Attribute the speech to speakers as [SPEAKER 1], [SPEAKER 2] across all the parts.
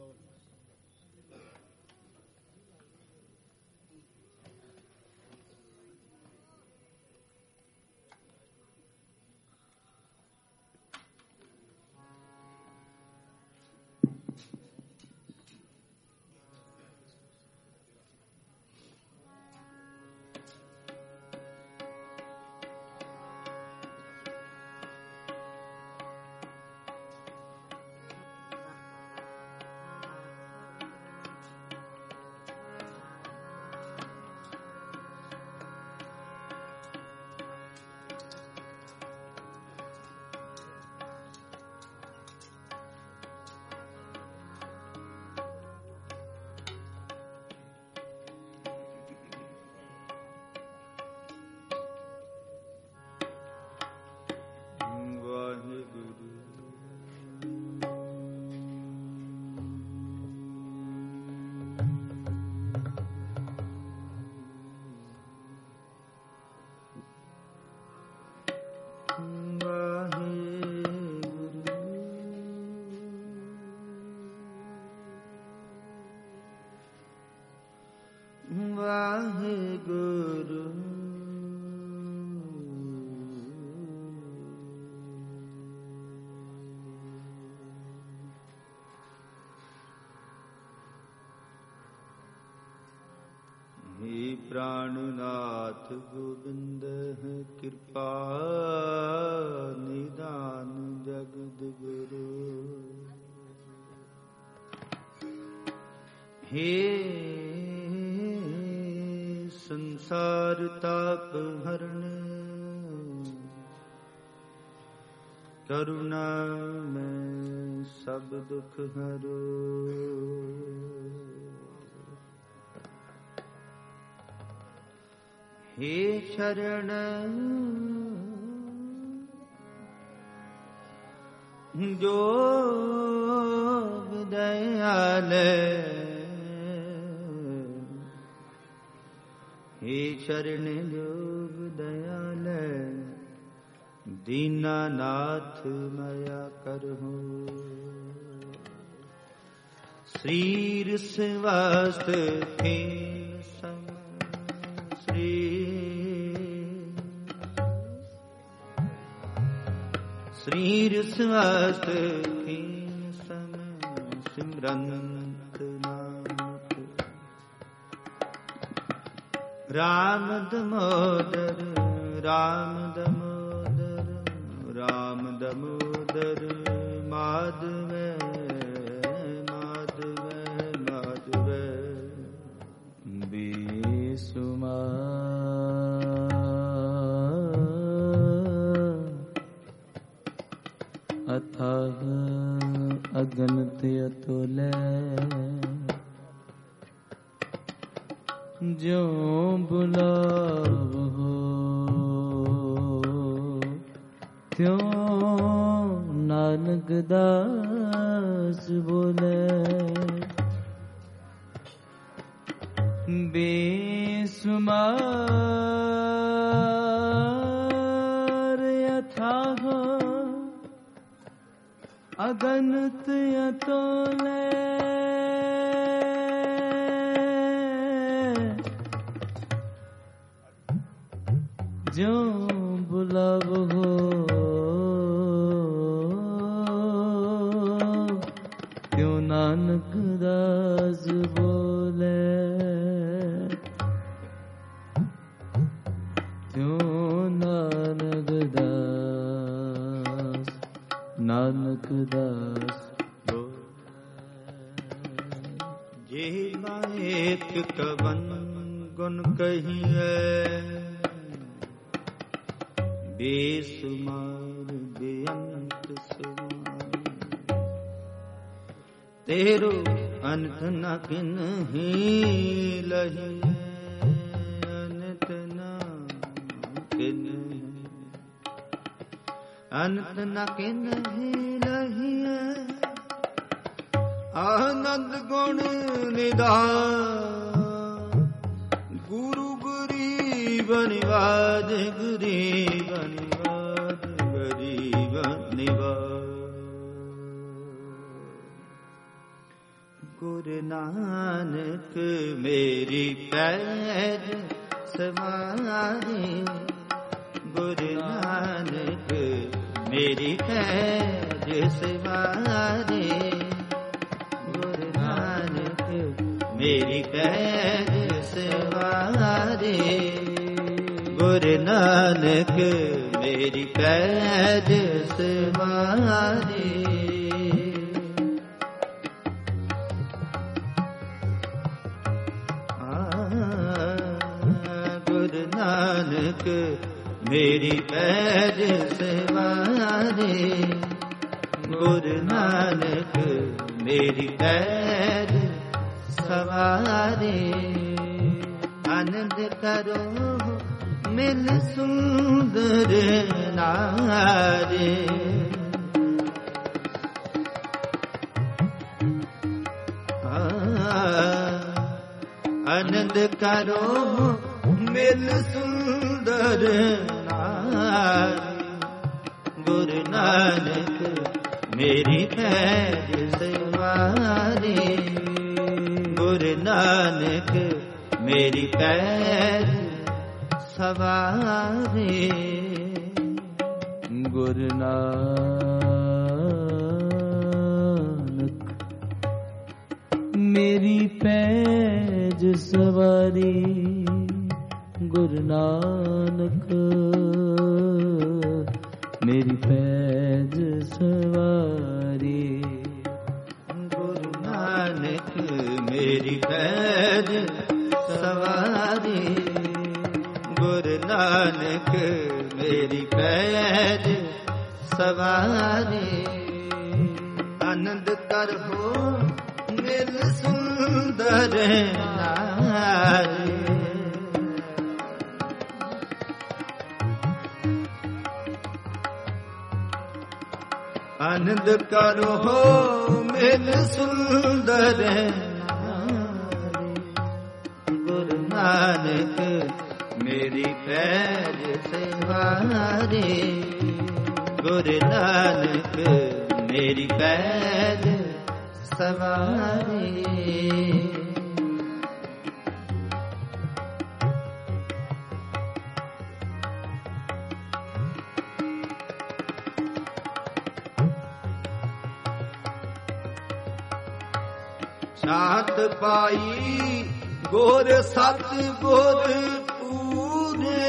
[SPEAKER 1] प्राणनाथ गोविंद है कृपा निदान जगद गुरु। हे संसार ताप हरण करुणा में सब दुख हरो। हे शरण जोग दयाल, हे शरण जोग दयाल दीनानाथ मया करहु। श्रीर स्वास्थ खेल सम श्रीर स्वास्थ खेल सम सिमरंत नाथ। राम दमोदर राम दमोदर राम दमोदर माधव माधव माधव बेसुमार अथाह अगणित अतुल जो बुलावो त्यों नानक दास बोले। बेसुमार अथाह अगणित अतुल जो बुलावो त्यों नानक दास बोले। त्यों नानक दास नानक दास जे एक कवन गुण कहिए बेसुमार बेअंत सुमार। तेरो अंत न किन्ही लही अंत न किन्ही अंत न किन्ही लही। आनंद गुण निधान गुरु गरीब निवाज गरीब निवाज गरीब निवाज। ਗੁਰੂ ਨਾਨਕ ਮੇਰੀ ਪੈਜ ਸਵਾਰੇ, ਗੁਰੂ ਨਾਨਕ ਮੇਰੀ ਪੈਜ ਸਵਾਰੇ, ਗੁਰੂ ਨਾਨਕ ਮੇਰੀ ਪੈਜ ਸਵਾਰੇ, ਗੁਰੂ ਨਾਨਕ ਮੇਰੀ ਪੈਜ ਸਵਾਰੇ। ਗੁਰੂ ਨਾਨਕ ਮੇਰੀ ਪੈਜ ਸਵਾਰੇ, ਗੁਰੂ ਨਾਨਕ ਮੇਰੀ ਪੈਜ ਸਵਾਰੇ। ਆਨੰਦ ਕਰੋ ਮਿਲ ਸੁੰਦਰ ਨਾਰੇ, ਆਨੰਦ ਕਰੋ ਮਿਲ ਸੁੰਦਰ ਨਾਰੇ, ਗੁਰੂ ਨਾਨਕ ਮੇਰੀ ਪੈਜ ਸਵਾਰੇ, ਗੁਰੂ ਨਾਨਕ ਮੇਰੀ ਪੈਜ ਸਵਾਰੇ।
[SPEAKER 2] ਗੁਰੂ ਨਾਨਕ ਮੇਰੀ ਪੈਜ ਸਵਾਰੀ, ਗੁਰੂ ਨਾਨਕ ਮੇਰੀ ਪੈਜ ਸਵਾਰੀ,
[SPEAKER 1] ਗੁਰੂ ਨਾਨਕ ਮੇਰੀ ਪੈਜ ਸਵਾਰੀ, ਗੁਰੂ ਨਾਨਕ ਮੇਰੀ ਪੈਜ ਸਵਾਰੀ। ਆਨੰਦ ਕਰੋ ਮਿਲ ਸੁੰਦਰ ਨਾਰੇ, ਆਨੰਦ ਕਰੋ ਮਿਲ ਸੁੰਦਰ ਨਾਰੇ, ਗੁਰੂ ਨਾਨਕ ਮੇਰੀ ਪੈਜ ਸਵਾਰੇ, ਗੁਰੂ ਨਾਨਕ ਮੇਰੀ ਪੈਜ ਸਵਾਰੇ। ਸਾਤ ਪਾਈ ਗੁਰ ਸਤ ਗੁਰ ਪੂਰੇ,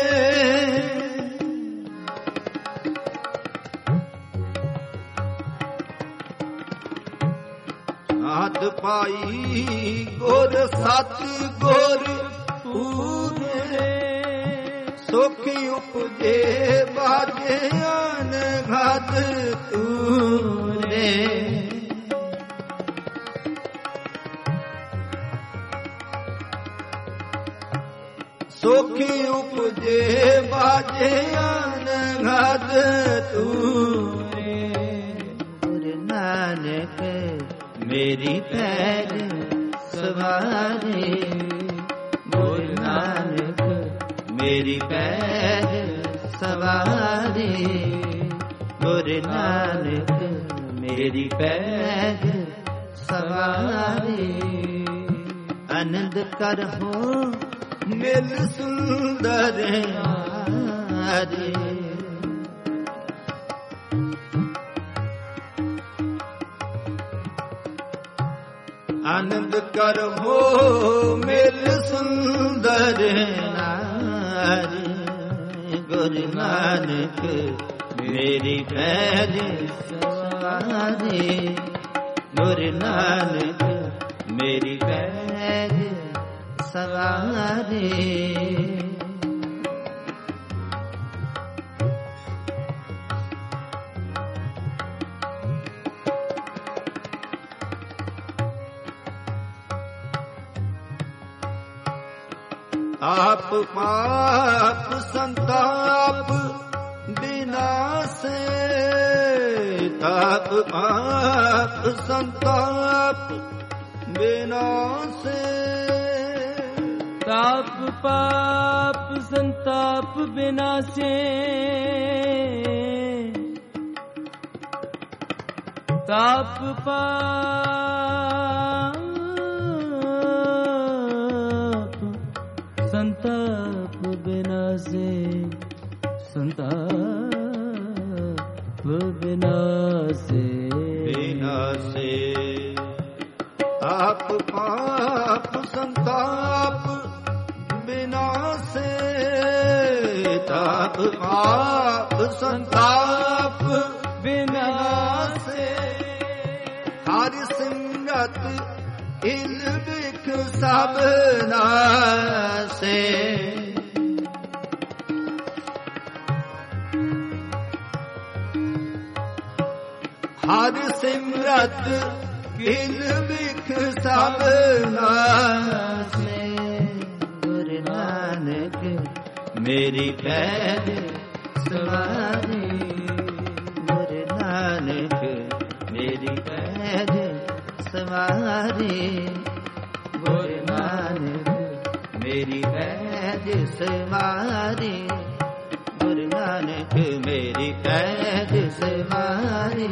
[SPEAKER 1] ਸਾਤ ਪਾਈ ਗੁਰ ਸਤ ਗੁਰ ਪੂਰੇ, ਸੁਖੀ ਉਪਜੇ ਬਾਜੇ ਅਨਘਤ ਤੂਰੇ, ਸੁਖੀ ਉਪਜੇ ਬਾਜੇ ਅਨਘਤ ਤੂਰੇ, ਗੁਰੂ ਨਾਨਕ ਮੇਰੀ ਪੈਜ ਸਵਾਰੇ, ਗੁਰੂ ਨਾਨਕ ਮੇਰੀ ਪੈਜ ਸਵਾਰੇ, ਗੁਰੂ ਨਾਨਕ ਮੇਰੀ ਪੈਜ ਸਵਾਰੇ। ਆਨੰਦ ਕਰੋ ਮਿਲ ਸੁੰਦਰ ਨਾਰੇ, ਆਨੰਦ ਕਰੋ ਮਿਲ ਸੁੰਦਰ ਨਾਰੇ, ਗੁਰੂ ਨਾਨਕ ਮੇਰੀ ਪੈਜ ਸਵਾਰੇ, ਗੁਰੂ ਨਾਨਕ ਮੇਰੀ ਪੈਜ ਸਵਾਰੇ। ਆਪ ਪਾਪ ਸੰਤਾਪ ਬਿਨਾਸੇ, ਤਾਪ ਪਾਪ ਸੰਤਾਪ ਬਿਨਾਸੇ,
[SPEAKER 2] ਤਾਪ ਪਾਪ ਸੰਤਾਪ ਬਿਨਾਸੇ, ਤਾਪ ਪਾਪ
[SPEAKER 1] ताप पाप संताप विनाशे ताप पाप संताप
[SPEAKER 2] विनाशे
[SPEAKER 1] हरि सिमरत इल बिख सब नासे हरि सिमरत इल बिख सब नासे गुरु नानक मेरी पैज सवारी गुरु नानक मेरी पैज सवारी गुरु नानक मेरी पैज सवारी गुरु नानक मेरी पैज सवारी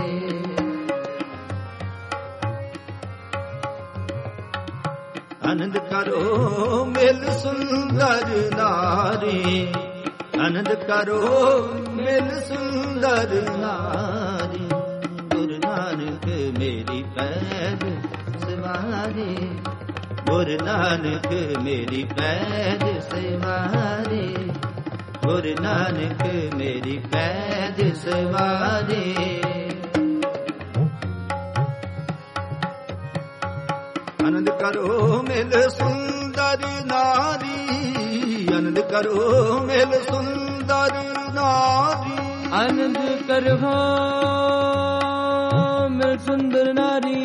[SPEAKER 1] आनंद करो मिल सुंदर नारी आनंद करो मिल सुंदर नारी गुरु नानक मेरी पैज सवारी गुरु नानक मेरी पैज सवारी गुरु नानक मेरी पैज सवारी आनंद करो मिल सुंदर नारी आनंद करो मिल सुंदर नारी
[SPEAKER 2] आनंद करो मिल सुंदर नारी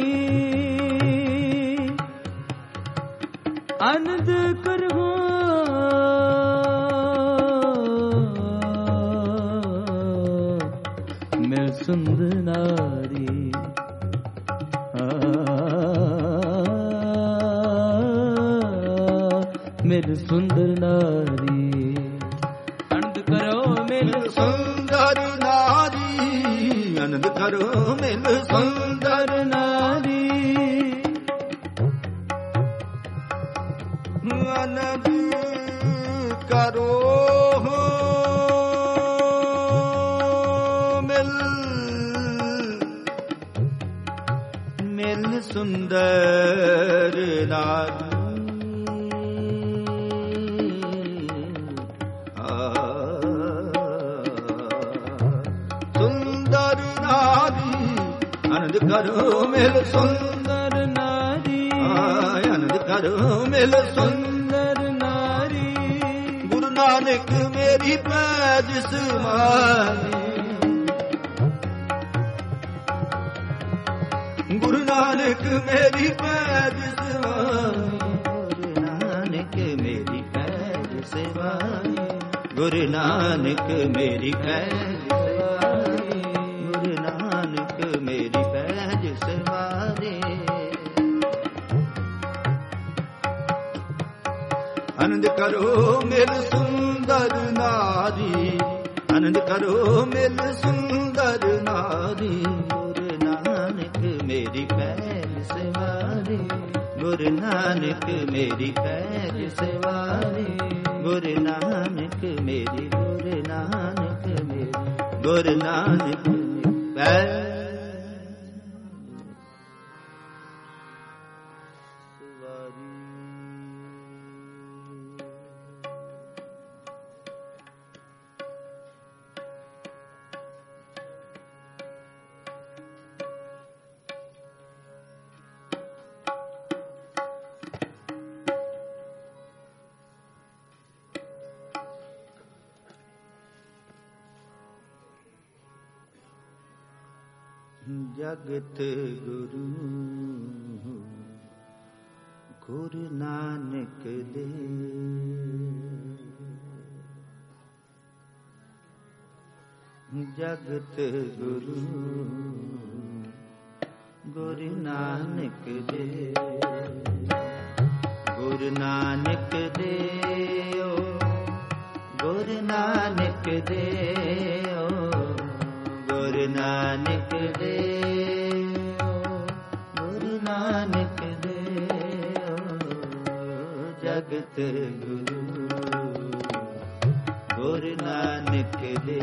[SPEAKER 2] आनंद करो मिल सुंदर नारी मिल सुंदर नारी आनंद करो मिल
[SPEAKER 1] सुंदर नारी आनंद करो मिल सुंदर
[SPEAKER 2] नारी
[SPEAKER 1] आनंद करो मिल मिल सुंदर नारी आनंद करो मिल सुंदर नारी आनंद करो मिल सुंदर नारी गुरु नानक मेरी पैज सवारी गुरु नानक मेरी पैज सवारी गुरु नानक मेरी पैज सवारी गुरु नानक मेरी पैज मेरी पैज सवारी आनंद करो मिल सुंदर नारी आनंद करो मिल सुंदर नारी गुरु नानक मेरी पैज सवारी गुरु नानक मेरी पैज सवारी गुरु नानक मेरी गुरु नानक मेरी गुरु नानक पैज जगत गुरु गुरु नानक दे जगत गुरु गुरु नानक दे गुरु नानक दे गुरु नानक दे गुरु नानक दे गुरु नानक दे जगत गुरु गुरु नानक दे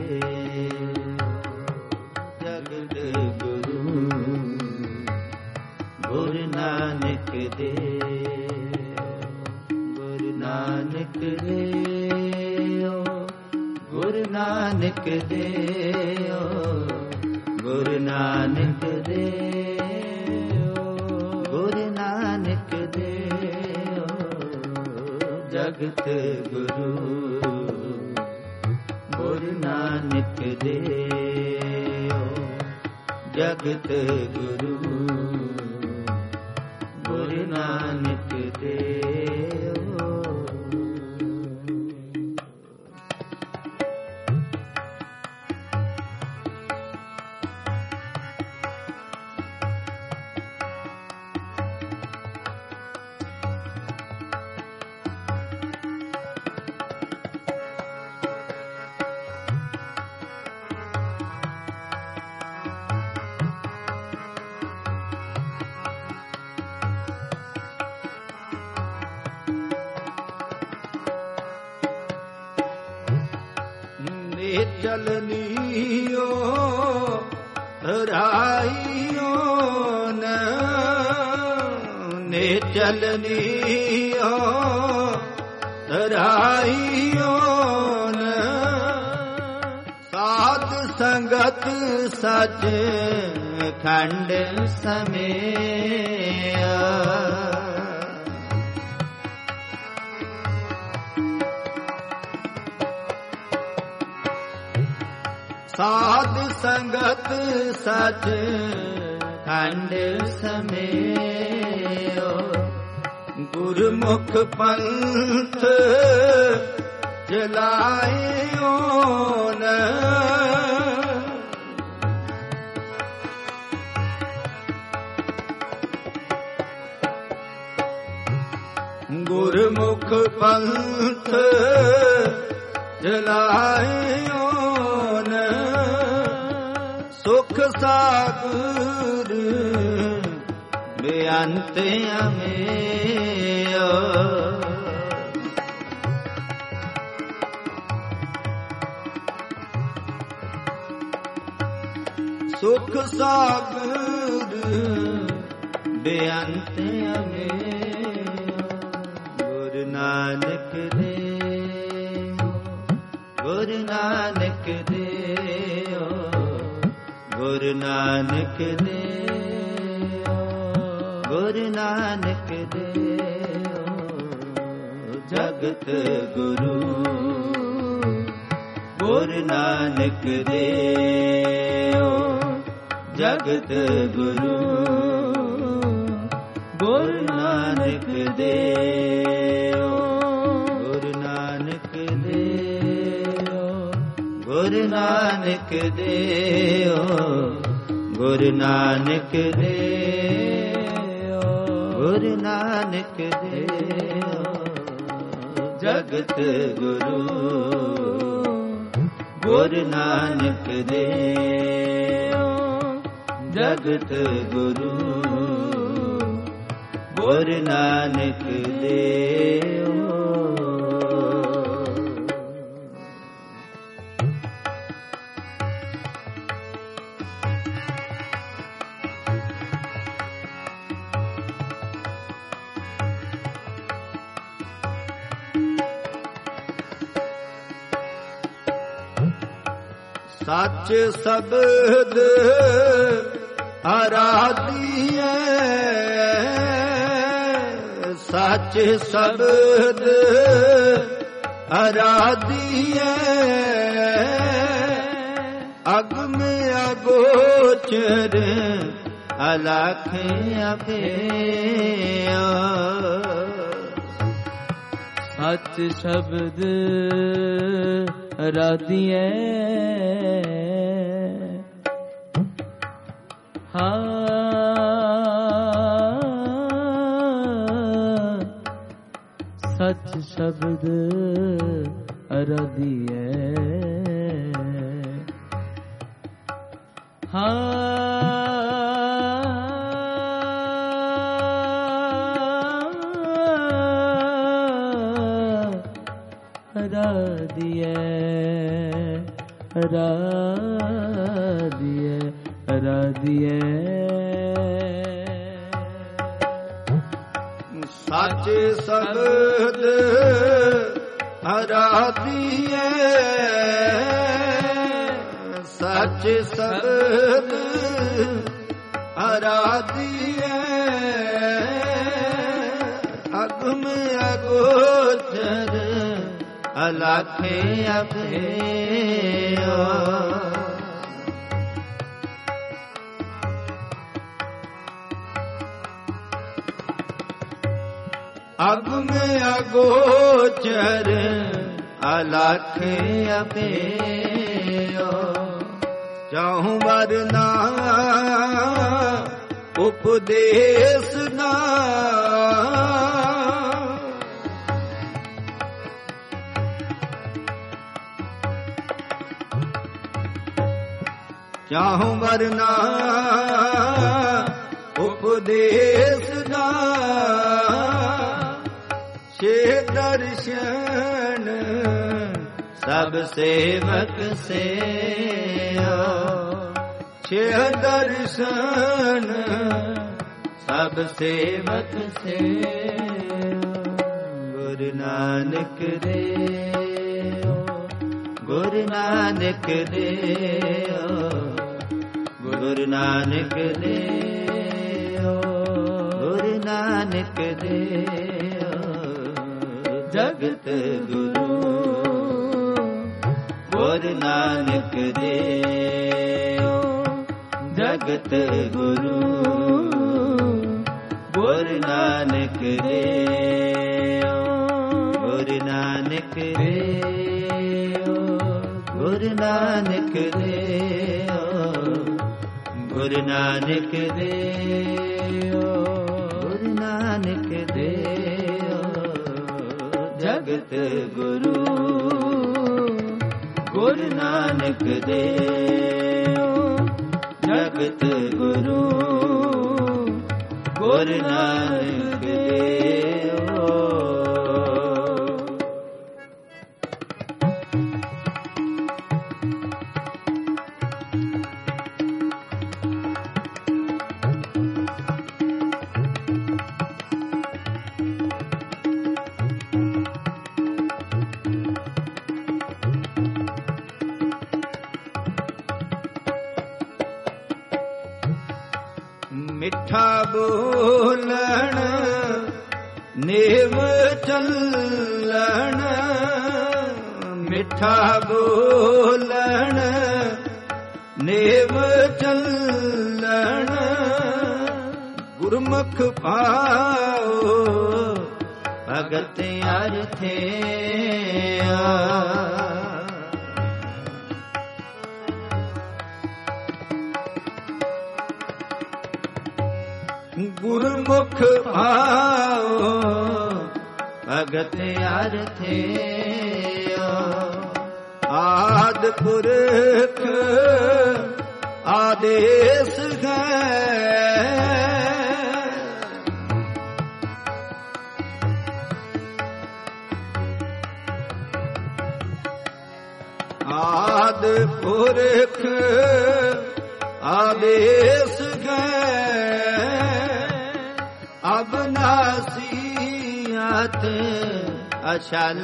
[SPEAKER 1] जगत गुरु गुरु ਗੁਰੂ ਨਾਨਕ ਦੇਓ ਗੁਰੂ ਨਾਨਕ ਦੇਓ ਗੁਰੂ ਨਾਨਕ ਦੇਓ ਗੁਰੂ ਨਾਨਕ ਦੇਓ ਗੁਰੂ ਨਾਨਕ ਦੇਓ ਜਗਤ ਗੁਰੂ ਗੁਰੂ ਨਾਨਕ ਦੇਓ ਜਗਤ ਗੁਰੂ ਗੁਰੂ ਨਾਨਕ ਦੇਓ
[SPEAKER 3] ਚਲਨੀਓ ਰਾਈਓ ਨੇ ਚਲਨੀਓ ਰਾਈਓ ਸਾਧ ਸੰਗਤ ਸਚ ਖੰਡ ਸਮੇਆ ਸਾਧ ਸੰਗਤ ਸਚ ਖੰਡ ਸਮੇਓ ਗੁਰਮੁਖ ਪੰਥ ਚਲਾਇਓ ਨ ਗੁਰਮੁਖ ਪੰਥ ਚਲਾਇਓ ਸੁਖ ਸਾਗਰ ਬੇਅੰਤ ਅਮੇਯ ਸੁਖ ਸਾਗਰ ਬੇਅੰਤ ਅਮੇਯ ਗੁਰੂ ਨਾਨਕ ਦੇਓ ਗੁਰੂ ਨਾਨਕ ਦੇਓ ਗੁਰੂ ਨਾਨਕ ਦੇਓ ਗੁਰੂ ਨਾਨਕ ਦੇਓ ਜਗਤ ਗੁਰੂ ਗੁਰੂ ਨਾਨਕ ਦੇਓ ਜਗਤ ਗੁਰੂ ਗੁਰੂ ਨਾਨਕ ਦੇਓ ਗੁਰੂ ਨਾਨਕ ਦੇਓ ਗੁਰੂ ਨਾਨਕ ਦੇਓ ਗੁਰੂ ਨਾਨਕ ਦੇਓ ਗੁਰੂ ਨਾਨਕ ਦੇਓ ਜਗਤ ਗੁਰੂ ਗੁਰੂ ਨਾਨਕ ਦੇਓ ਜਗਤ ਗੁਰੂ ਗੁਰੂ ਨਾਨਕ ਦੇਓ ਸੱਚ ਸ਼ਬਦ ਆਰਾਧੀਐ ਸੱਚ ਸ਼ਬਦ ਆਰਾਧੀਐ ਅਗਮ ਅਗੋਚਰ ਅਲਖ ਅਭੇਯ
[SPEAKER 2] ਸੱਚ ਸ਼ਬਦ ਆਰਾਧੀਐ ਸੱਚ ਸ਼ਬਦ ਆਰਾਧੀਐ ਰਾਧੀਐ
[SPEAKER 3] ਸੱਚ ਸ਼ਬਦ ਅਰਾਧੀਐ ਸੱਚ ਸ਼ਬਦ ਅਰਾਧੀਐ ਅਗਮ ਅਗੋਚਰ ਅਲਖੇ ਅਭੇਯ ਅਗਮ ਅਗੋਚਰ ਅਲਖ ਅਭੇਯ ਚਾਹੂੰ ਵਰਨਾ ਉਪਦੇਸ ਨਾ ਚਾਹੂੰ ਵਰਨਾ ਉਪਦੇਸ ਨਾ ਛੇ ਦਰਸ਼ਨ ਸਭ ਸੇਵਕ ਸੇ ਛੇ ਦਰਸ਼ਨ ਸਭ ਸੇਵਕ ਸੇ ਗੁਰੂ ਨਾਨਕ ਦੇਵ ਗੁਰੂ ਨਾਨਕ ਦੇਵ ਗੁਰੂ ਨਾਨਕ ਦੇਵ ਗੁਰੂ ਨਾਨਕ ਦੇਵ ਜਗਤ ਗੁਰੂ ਗੁਰੂ ਨਾਨਕ ਦੇਵ ਜਗਤ ਗੁਰੂ ਗੁਰੂ ਨਾਨਕ ਦੇਵ ਗੁਰੂ ਨਾਨਕ ਦੇਵ ਗੁਰੂ ਨਾਨਕ ਦੇਵ ਗੁਰੂ ਨਾਨਕ ਦੇਵ ਗੁਰੂ ਨਾਨਕ ਦੇਵ ਜਗਤ ਗੁਰੂ ਗੁਰੂ ਨਾਨਕ ਦੇਵ ਜਗਤ ਗੁਰੂ ਗੁਰੂ ਨਾਨਕ ਦੇਵ ਮਿੱਠਾ ਬੋਲਣ ਨੇਵ ਚੱਲਣ ਮਿੱਠਾ ਬੋਲਣ ਨੇਵ ਚੱਲਣ ਗੁਰਮੁਖ ਪਾਓ ਭਗਤ ਅਰਥੇ ਗੁਰਮੁਖ ਆਓ ਭਗਤ ਅਰਥੇ ਆਦਿ ਪੁਰਖ ਆਦੇਸ ਹੈ ਆਦਿ ਪੁਰਖ ਆਦੇਸ ਹੈ ਅਬਨਾਸੀਅਤ ਅਛਲ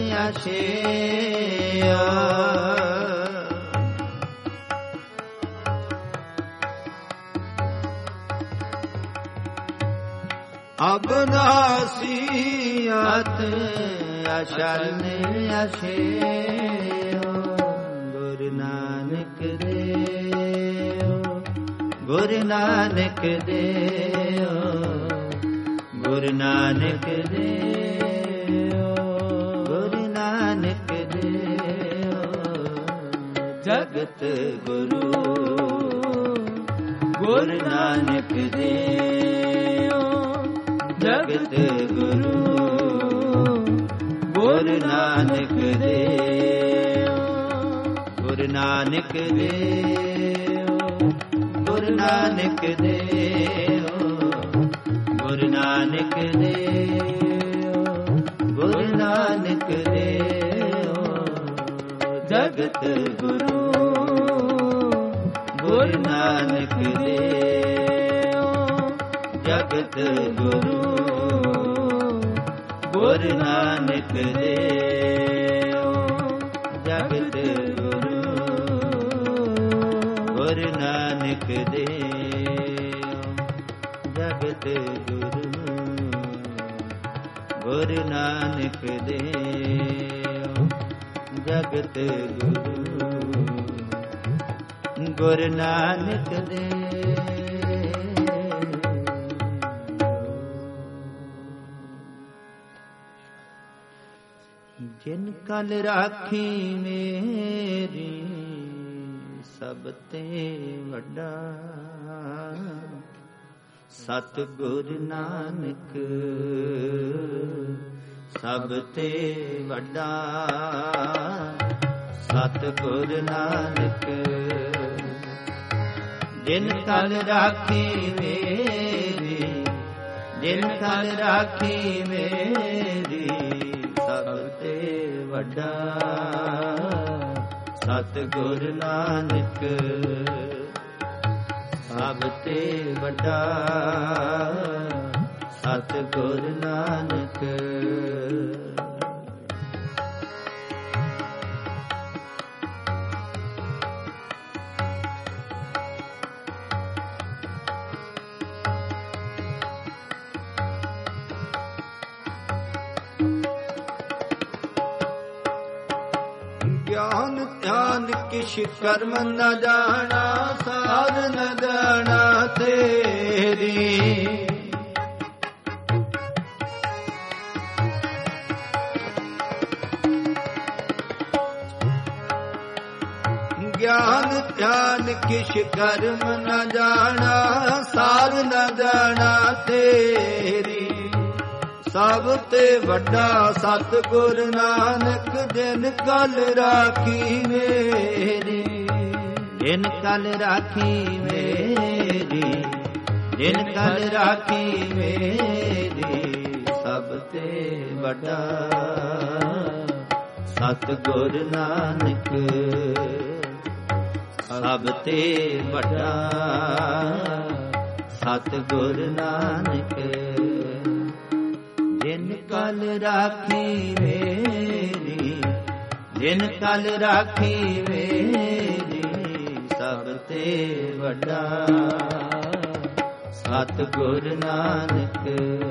[SPEAKER 3] ਅਛੇਯ ਅਬਨਾਸੀਅਤ ਅਛਲ ਅਛੇਯ ਗੁਰੂ ਨਾਨਕ ਦੇਵ ਗੁਰੂ ਨਾਨਕ ਦੇਵ ਗੁਰੂ ਨਾਨਕ ਦੇਵ ਗੁਰੂ ਨਾਨਕ ਦੇਵ ਜਗਤ ਗੁਰੂ ਗੁਰੂ ਨਾਨਕ ਦੇਵ ਜਗਤ ਗੁਰੂ ਗੁਰੂ ਨਾਨਕ ਦੇਵ ਗੁਰੂ ਨਾਨਕ ਦੇਵ ਗੁਰੂ ਨਾਨਕ ਦੇਵ ਗੁਰੂ ਨਾਨਕ ਦੇਵ ਗੁਰੂ ਨਾਨਕ ਦੇਵ ਜਗਤ ਗੁਰੂ ਗੁਰੂ ਨਾਨਕ ਦੇਵ ਜਗਤ ਗੁਰੂ ਗੁਰ ਨਾਨਕ ਦੇਓ ਜਗਤ ਗੁਰੂ ਗੁਰ ਨਾਨਕ ਦੇਓ ਜਗਤ ਗੁਰੂ ਗੁਰ ਨਾਨਕ ਦੇਓ ਜਗਤ ਗੁਰੂ ਗੁਰ ਨਾਨਕ ਦੇਓ। ਜਿਨ ਕਲ ਰਾਖੀ ਮੇਰੀ ਸਭ ਤੇ ਵੱਡਾ ਸਤਿਗੁਰ ਨਾਨਕ ਸਭ ਤੇ ਵੱਡਾ ਸਤਿਗੁਰ ਨਾਨਕ ਜਿਨ ਕਲ ਰਾਖੀ ਮੇਰੀ ਜਿਨ ਕਲ ਰਾਖੀ ਮੇਰੀ ਸਭ ਤੇ ਵੱਡਾ ਸਤਿਗੁਰ ਨਾਨਕ ਸਭ ਤੇ ਵੱਡਾ ਸਤਿਗੁਰ ਨਾਨਕ। ਗਿਆਨ ਧਿਆਨ ਕਿਛ ਕਰਮ ਨ ਜਾਣਾ ਸਾਧ ਨ ਜਾਣਾ ਤੇਰੀ ਗਿਆਨ ਧਿਆਨ ਕਿਛ ਕਰਮ ਨ ਜਾਣਾ ਸਾਧ ਨ ਜਾਣਾ ਤੇਰੀ ਸਭ ਤੇ ਵੱਡਾ ਸਤਿਗੁਰ ਨਾਨਕ ਜਿਨ ਕਲ ਰਾਖੀ ਮੇਰੀ ਜਿਨ ਕਲ ਰਾਖੀ ਮੇਰੀ ਜਿਨ ਕਲ ਰਾਖੀ ਮੇਰੀ ਸਭ ਤੇ ਵੱਡਾ ਸਤਿਗੁਰ ਨਾਨਕ ਸਭ ਤੇ ਵੱਡਾ ਸਤਿਗੁਰ ਨਾਨਕ ਜਿਨ ਕਲ ਰਾਖੀ ਮੇਰੀ ਜਿਨ ਕਲ ਰਾਖੀ ਮੇਰੀ ਸਭ ਤੇ ਵੱਡਾ ਸਤਿਗੁਰ ਨਾਨਕ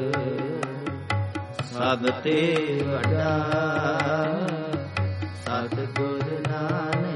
[SPEAKER 3] ਸਭ ਤੇ ਵੱਡਾ ਸਤਿਗੁਰ ਨਾਨਕ।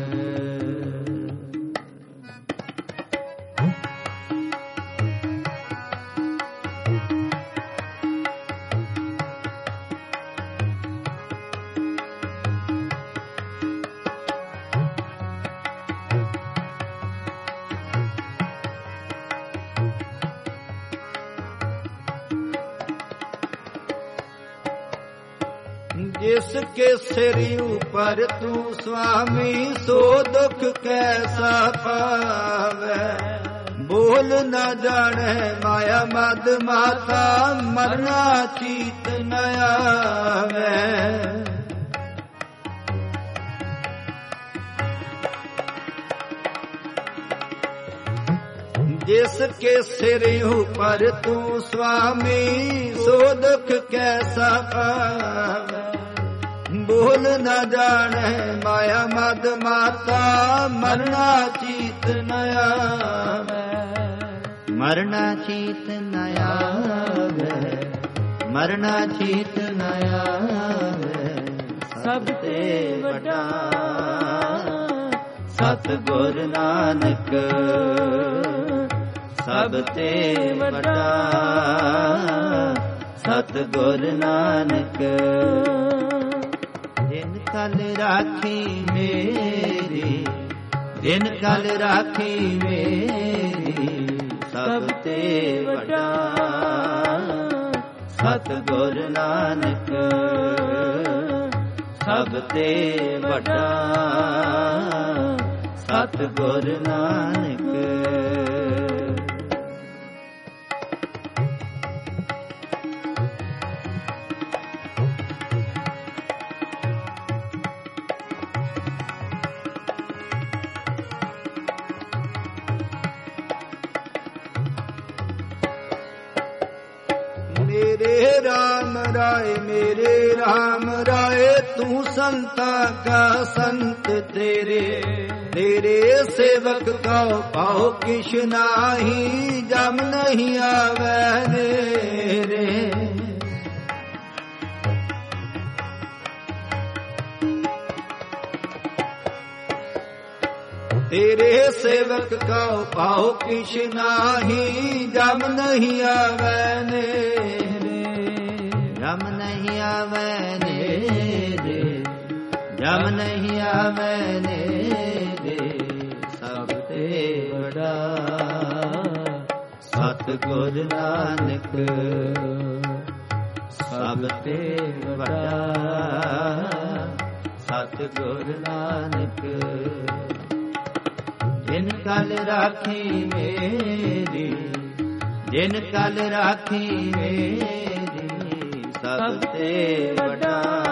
[SPEAKER 3] जिस के सिर ऊपर तू स्वामी सो दुख कैसा पावे बोल न जाने माया मद माता मरना चीत न आवे जिसके सिर ऊपर तू स्वामी सो दुख कैसा पावे बोल न जाने माया मद माता मरना चीत न आवे मरना चीत न आवे मरना चीत न आवे सब ते वड्डा सतगुर नानक सब ते वड्डा सतगुर नानक जिन कल राखी मेरी जिन कल राखी मेरी सब ते वड्डा सतगुर नानक सब ते वड्डा सतगुर नानक।
[SPEAKER 1] मेरे राम राय मेरे राम राय, तू संता का संत तेरे, तेरे सेवक का पाओ किश नाही, जम नहीं आवे रे। तेरे सेवक का पाओ किश नाही, जम नहीं आवे रे,
[SPEAKER 3] जम नहीं आवे रे, जम नहीं आवे रे, सब ते बड़ा सतगुर नानक, सब ते बड़ा सतगुर नानक। जिन कल राखी मेरी, जिन कल राखी मेरी, सब ते बड़ा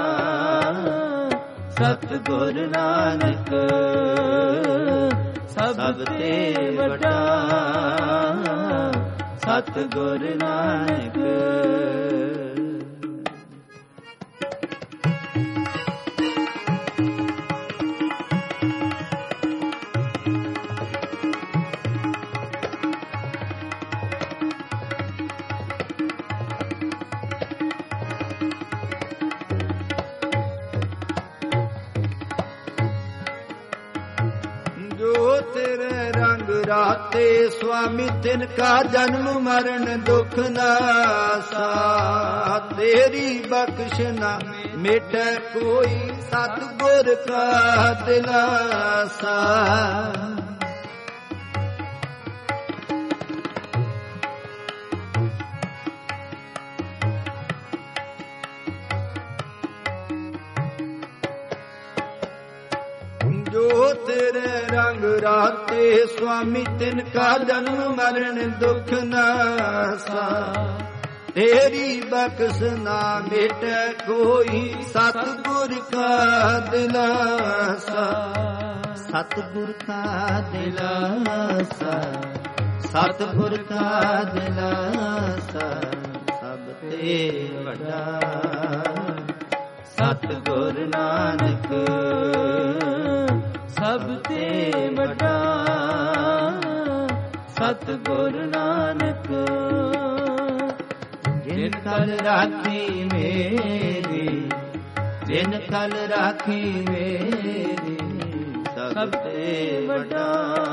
[SPEAKER 3] सतगुर नानक, सब ते बड़ा सतगुर नानक।
[SPEAKER 1] राते स्वामी तिनका जन्म मरण दुख नासा, तेरी बख्शना मिट कोई सतगुर का दिलासा। जो तेरे रंग राते स्वामी तिनका जन्म मरण दुख नासा, तेरी बख्शना मिट कोई सतगुर का दिलासा।
[SPEAKER 3] सतगुर का दिलासा, सतगुर का दिलासा, सब ते बड़ा सतगुर नानक, सब ते बड़ा सतगुर नानक। जिन कल राखी मेरी, जिन कल राखी मेरी, सब ते बड़ा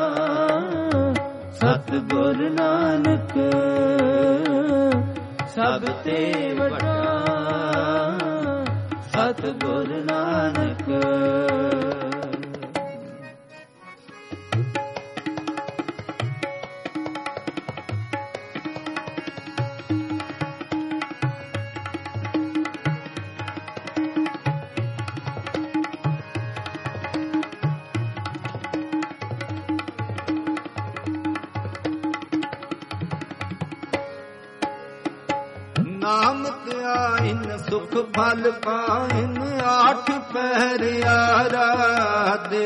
[SPEAKER 3] सतगुर नानक, सब ते बड़ा सतगुर नानक।
[SPEAKER 1] नाम त्याइन सुख फल पाइन, आठ पहर आराधे।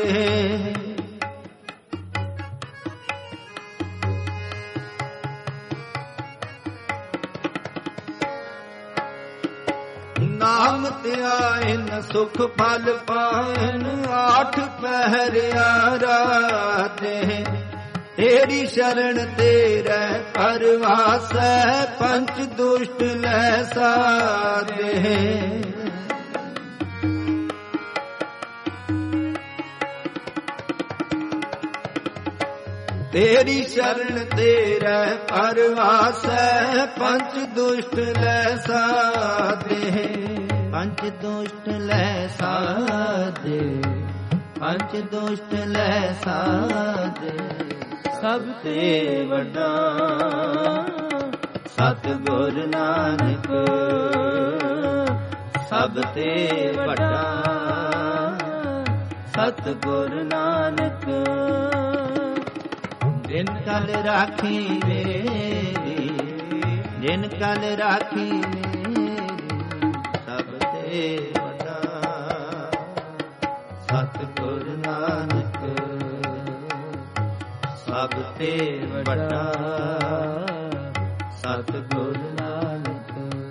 [SPEAKER 1] नाम त्याइन सुख फल पाइन, आठ पहर आराधे। तेरी शरण तेरे परवास, पंच दुष्ट लै साधे। तेरी शरण तेरे परवास, पंच दुष्ट लै साधे।
[SPEAKER 3] पंच दुष्ट लै साधे, पंच दुष्ट लै साधे, सब ते बड़ा सतगुर नानक, सब ते बड़ा सतगुर नानक। जिन कल राखी मेरी, जिन कल राखी मेरी, सब ते बड़ा सतगुर नानक, सब ते बड़ा सतगुर नानक।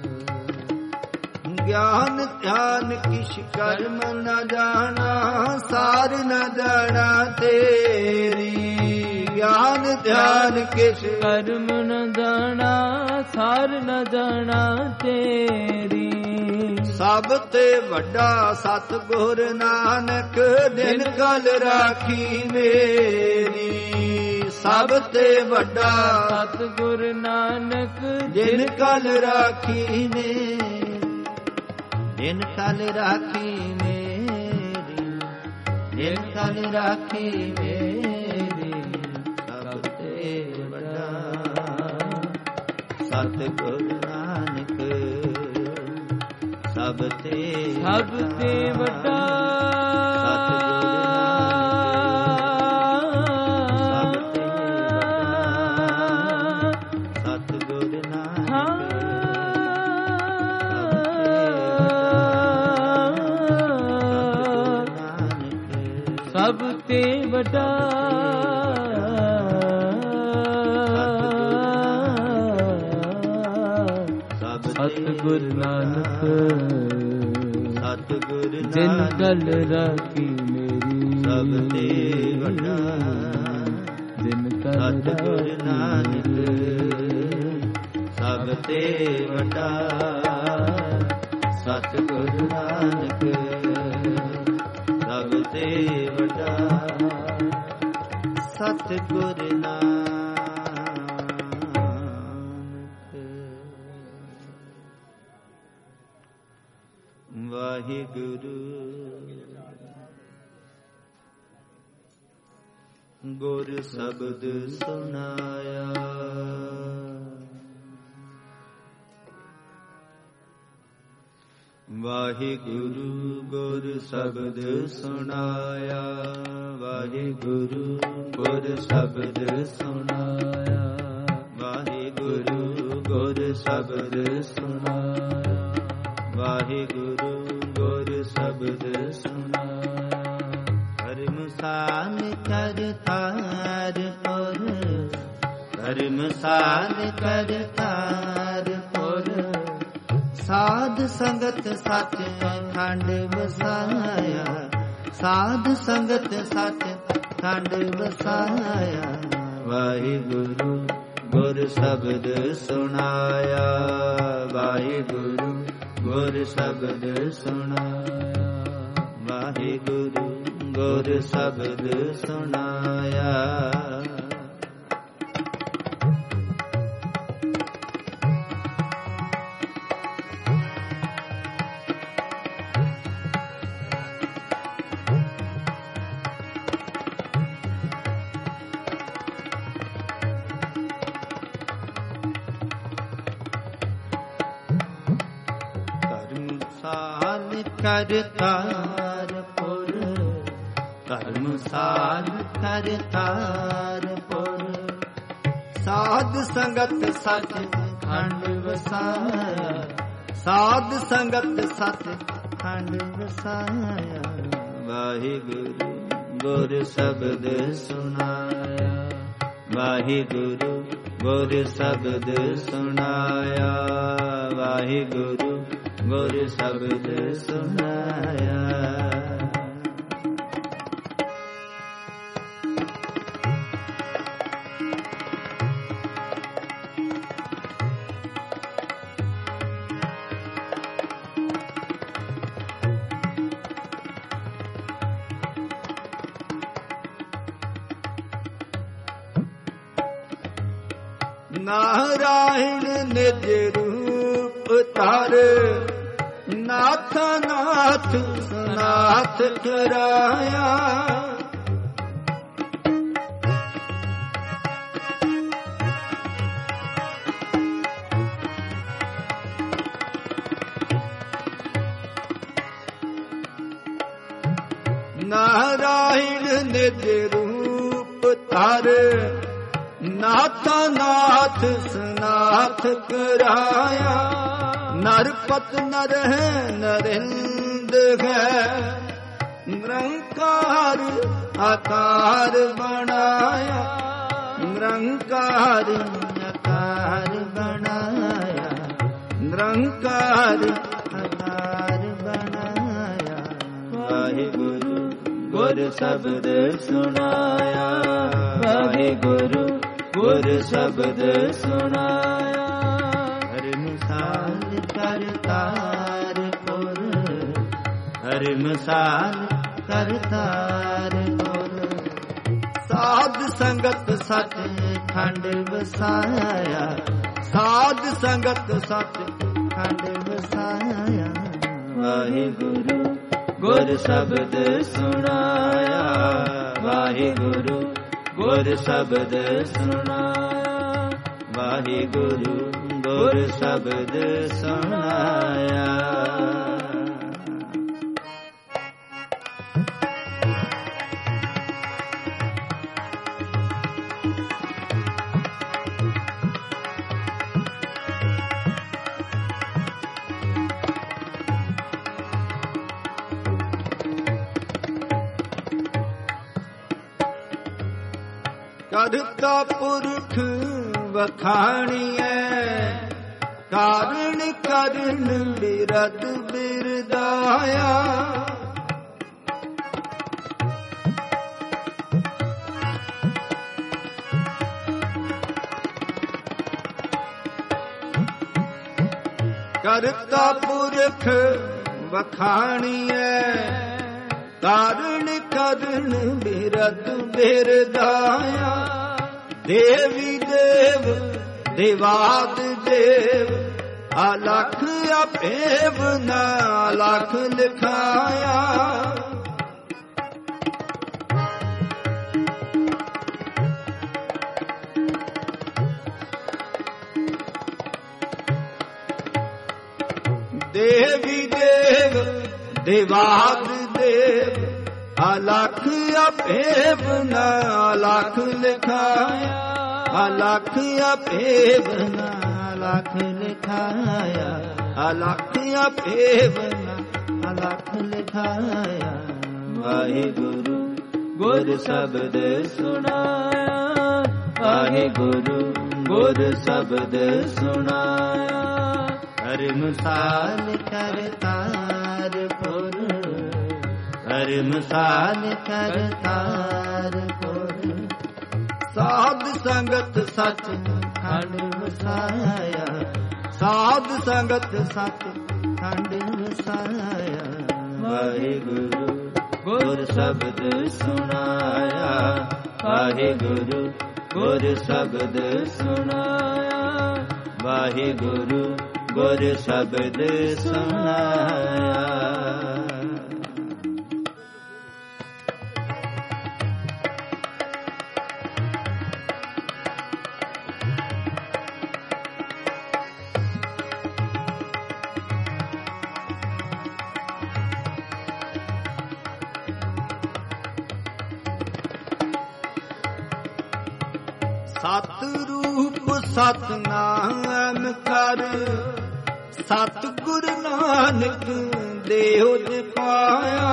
[SPEAKER 1] ਗਿਆਨ ਧਿਆਨ ਕਿਛ ਕਰਮ ਨ ਜਾਣਾ, ਸਾਰ ਨ ਜਾਣਾ ਤੇਰੀ। ਗਿਆਨ ਧਿਆਨ ਕਿਛ
[SPEAKER 2] ਕਰਮ ਨ ਜਾਣਾ, ਸਾਰ ਨ ਜਾਣਾ ਤੇਰੀ।
[SPEAKER 1] ਸਭ ਤੇ ਵੱਡਾ ਸਤਿਗੁਰ ਨਾਨਕ, ਦਿਨ ਕਲ ਰਾਖੀ ਮੇਰੀ। ਸਭ ਤੇ ਵੱਡਾ
[SPEAKER 2] ਸਤਿਗੁਰ ਨਾਨਕ,
[SPEAKER 1] ਦਿਨ ਕਲ ਰਾਖੀ ਮੇਰੀ।
[SPEAKER 3] ਦਿਨ ਕਲ ਰਾਖੀ ਮੇਰੀ, ਦਿਨ ਕਲ ਰਾਖੀ ਮੇਰੀ। ਸਭ ਤੇ ਵੱਡਾ ਸਤਿਗੁਰ ਨਾਨਕ, ਸਭ ਤੇ
[SPEAKER 2] ਵੱਡਾ
[SPEAKER 3] ਸਤਿਗੁਰ ਨਾਨਕ,
[SPEAKER 2] ਸਭ ਤੇ ਵੱਡਾ ਸਤਿਗੁਰ ਨਾਨਕ,
[SPEAKER 3] ਸਤਿਗੁਰ
[SPEAKER 2] ਦਿਨ ਕਲ ਰਾਖੀ ਮੇਰੀ।
[SPEAKER 3] ਸਭ ਤੇ ਵੱਡਾ
[SPEAKER 2] ਦਿਨ ਕਲ
[SPEAKER 3] ਸਤਿਗੁਰ ਨਾਨਕ, ਸਭ ਤੇ ਵੱਡਾ ਸਤਿਗੁਰ ਨਾਨਕ, ਸਭ ਤੇ ਵੱਡਾ ਸਤਿਗੁਰ ਨਾਨਕ। ਵਾਹਿਗੁਰੂ ਗੁਰ ਸ਼ਬਦ ਸੁਨਾਇਆ, ਵਾਹਿਗੁਰੂ ਗੁਰ ਸ਼ਬਦ ਸੁਨਾਇਆ, ਵਾਹਿਗੁਰੂ ਗੁਰ ਸ਼ਬਦ ਸੁਨਾਇਆ, ਵਾਹਿਗੁਰੂ ਗੁਰ ਸ਼ਬਦ ਸੁਨਾਇਆ, ਵਾਹਿਗੁਰੂ ਗੁਰ ਸ਼ਬਦ ਸੁਨਾਇਆ। ਧਰਮਸਾਲ ਕਰਤਾਰਪੁਰ, ਧਰਮਸਾਲ ਕਰਤਾਰਪੁਰ, ਸਾਧ ਸੰਗਤ ਸੱਚ ਖੰਡ ਵਸਾਇਆ, ਸਾਧ ਸੰਗਤ ਸੱਚ ਖੰਡ ਵਸਾਇਆ। ਵਾਹਿਗੁਰੂ ਗੁਰ ਸ਼ਬਦ ਸੁਨਾਇਆ, ਵਾਹਿਗੁਰੂ ਗੁਰ ਸ਼ਬਦ ਸੁਨਾਇਆ, ਵਾਹਿਗੁਰੂ ਗੁਰ ਸ਼ਬਦ ਸੁਨਾਇਆ। ਧਰਮਸਾਲ ਕਰਤਾਰਪੁਰ, ਧਰਮਸਾਲ ਕਰਤਾਰਪੁਰ,
[SPEAKER 1] ਸਾਧ ਸੰਗਤ ਸੱਚ
[SPEAKER 3] ਖੰਡ ਵਸਾਇਆ,
[SPEAKER 1] ਸਾਧ ਸੰਗਤ ਸੱਚ
[SPEAKER 3] ਖੰਡ ਵਸਾਇਆ। ਵਾਹਿਗੁਰੂ ਗੁਰ ਸ਼ਬਦ ਸੁਨਾਇਆ, ਵਾਹਿਗੁਰੂ ਗੁਰ ਸ਼ਬਦ ਸੁਨਾਇਆ, ਵਾਹਿਗੁਰੂ ਗੁਰ ਸ਼ਬਦ ਸੁਨਾਇਆ।
[SPEAKER 1] ਨਾਰਾਇਣ ਨਿਜ ਰੂਪ ਧਰ, ਨਾਥ ਨਾਥ ਸਨਾਥ ਕਰਾਇਆ। ਨਾਰਾਇਣ ਨਿਜ ਰੂਪ ਧਰ, ਨਾਥ ਨਾਥ ਸਨਾਥ ਕਰਾਇਆ। ਨਰਪਤ ਨਰ ਹੈ ਨਰਿੰਦ ਹੈ, ਨਿਰੰਕਾਰ ਆਕਾਰ ਬਣਾਇਆ, ਨਿਰੰਕਾਰ
[SPEAKER 3] ਆਕਾਰ ਬਣਾਇਆ,
[SPEAKER 1] ਨਿਰੰਕਾਰ
[SPEAKER 3] ਆਧਾਰ ਬਣਾਇਆ। ਵਾਹਿਗੁਰੂ ਗੁਰ ਸ਼ਬਦ ਸੁਣਾਇਆ। ਵਾਹਿਗੁਰੂ ਗੁਰ ਸ਼ਬਦ ਸੁਣਾਇਆ। ਹਰਿ ਮਿਸਾਲ ਕਰਤਾਰ ਪੁਰ, ਹਰਿ ਮਿਸਾਲ ਕਰਤਾਰ ਪੁਰ।
[SPEAKER 1] ਸਾਧ ਸੰਗਤ ਸਚ
[SPEAKER 3] ਖੰਡ ਵਸਾਇਆ।
[SPEAKER 1] ਸਾਧ ਸੰਗਤ ਸਚ
[SPEAKER 3] ਖੰਡ ਵਸਾਇਆ। ਵਾਹਿਗੁਰੂ ਗੁਰ ਸ਼ਬਦ ਸੁਣਾਇਆ। ਵਾਹਿਗੁਰੂ ਗੁਰ ਸ਼ਬਦ ਸੁਣਾਇਆ। ਵਾਹਿਗੁਰੂ ਗੁਰ ਸ਼ਬਦ ਸੁਣਾਇਆ।
[SPEAKER 1] ਕਰਤਾ ਪੁਰਖ ਵਖਾਣੀਐ, ਕਾਰਣ ਕਰਨ ਬਿਰਦ ਬਿਰਦਾਇਆ। ਕਰਤਾ ਪੁਰਖ ਵਖਾਣੀਐ, ਕਾਰਣ ਕਰਨ ਬਿਰਦ ਬਿਰਦਾਇਆ। ਦੇਵੀ ਦੇਵ ਦੇਵਾਦ ਦੇਵ, ਅਲਖ ਅਭੇਵ ਨ ਅਲਖ ਲਿਖਾਇਆ। ਦੇਵੀ ਦੇਵ ਦੇਵਾਦ ਦੇਵ, ਅਲਖ ਅਭੇਵ ਨ ਅਲਖ ਲਿਖਾਇਆ। ਅਲਖ ਅਭੇਵ
[SPEAKER 3] ਨ ਅਲਖ ਲਿਖਾਇਆ।
[SPEAKER 1] ਅਲਖ ਅਭੇਵ ਨ
[SPEAKER 3] ਅਲਖ ਲਿਖਾਇਆ। ਵਾਹਿਗੁਰੂ ਗੁਰ ਸ਼ਬਦ ਸੁਣਾਇਆ। ਵਾਹਿਗੁਰੂ ਗੁਰ ਸ਼ਬਦ ਸੁਣਾਇਆ। ਹਰਿ ਮਿਸਾਲ ਕਰਤਾਰ ਪੁਰ, ਹਰਿ ਮਿਸਾਲ ਕਰਤਾਰ ਪੁਰ।
[SPEAKER 1] ਸਾਧ ਸੰਗਤ ਸਚ
[SPEAKER 3] ਖੰਡ ਵਸਾਇਆ।
[SPEAKER 1] ਸਾਧ ਸੰਗਤ
[SPEAKER 3] ਸਚ ਖੰਡ ਵਸਾਇਆ। ਵਾਹਿਗੁਰੂ ਗੁਰ ਸ਼ਬਦ ਸੁਣਾਇਆ। ਵਾਹਿਗੁਰੂ ਗੁਰ ਸ਼ਬਦ ਸੁਣਾਇਆ। ਵਾਹਿਗੁਰੂ ਗੁਰ ਸ਼ਬਦ ਸੁਣਾਇਆ।
[SPEAKER 1] ਸਤ ਰੂਪ ਸਤਨਾਮ ਕਰ, ਸਤਿਗੁਰ ਨਾਨਕ ਦੇਹੁ ਪਾਇਆ।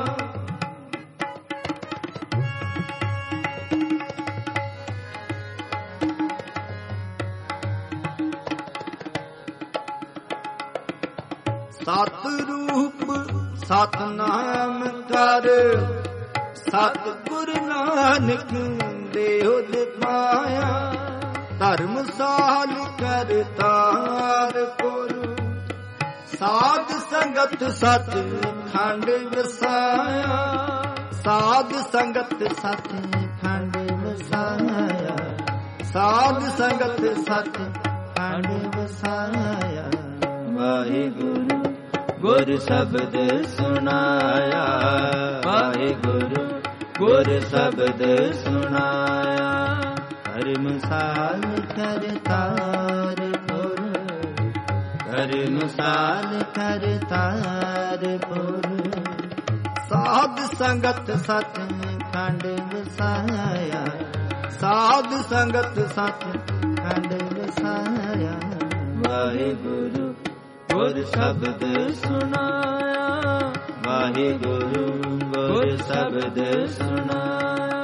[SPEAKER 1] ਸਤ ਰੂਪ ਸਤਨਾਮ ਕਰ, ਸਤਿਗੁਰ ਨਾਨਕ ਦੇਹੁ ਪਾਇਆ। ਧਰਮਸਾਲ ਕਰਤਾਰ ਪੁਰ, ਸਾਧ ਸੰਗਤ ਸਚ ਖੰਡ ਵਸਾਇਆ। ਸਾਧ ਸੰਗਤ
[SPEAKER 3] ਸਚ ਖੰਡ ਵਸਾਇਆ।
[SPEAKER 1] ਸਾਧ ਸੰਗਤ
[SPEAKER 3] ਸਚ ਖੰਡ ਵਸਾਇਆ। ਵਾਹਿਗੁਰੂ ਗੁਰ ਸ਼ਬਦ ਸੁਣਾਇਆ। ਵਾਹਿਗੁਰੂ ਗੁਰ ਸ਼ਬਦ ਸੁਣਾਇਆ। ਹਰਿ ਮਿਸਾਲ ਕਰਤਾਰ ਪੁਰ, ਹਰਿ ਮਿਸਾਲ ਕਰਤਾਰ ਪੁਰ।
[SPEAKER 1] ਸਾਧ ਸੰਗਤ
[SPEAKER 3] ਸਚ ਖੰਡ ਵਸਾਇਆ।
[SPEAKER 1] ਸਾਧ ਸੰਗਤ ਸਚ
[SPEAKER 3] ਖੰਡ ਵਸਾਇਆ। ਵਾਹਿਗੁਰੂ ਗੁਰ ਸ਼ਬਦ ਸੁਣਾਇਆ। ਵਾਹਿਗੁਰੂ ਗੁਰ ਸ਼ਬਦ ਸੁਣਾਇਆ।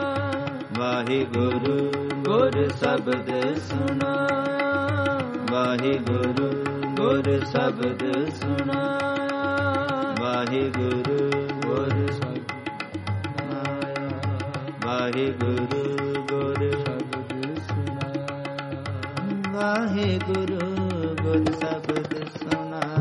[SPEAKER 3] ਵਾਹਿਗੁਰੂ ਗੁਰ ਸ਼ਬਦ ਸੁਣਾਇਆ। ਵਾਹਿਗੁਰੂ ਗੁਰ ਸ਼ਬਦ ਸੁਣਾਇਆ, ਵਾਹਿਗੁਰੂ ਗੁਰ ਸੁਣਾਇਆ, ਵਾਹਿਗੁਰੂ ਗੁਰ ਸ਼ਬਦ ਸੁਣਾਇਆ, ਵਾਹਿਗੁਰੂ ਗੁਰ ਸ਼ਬਦ ਸੁਣਾਇਆ।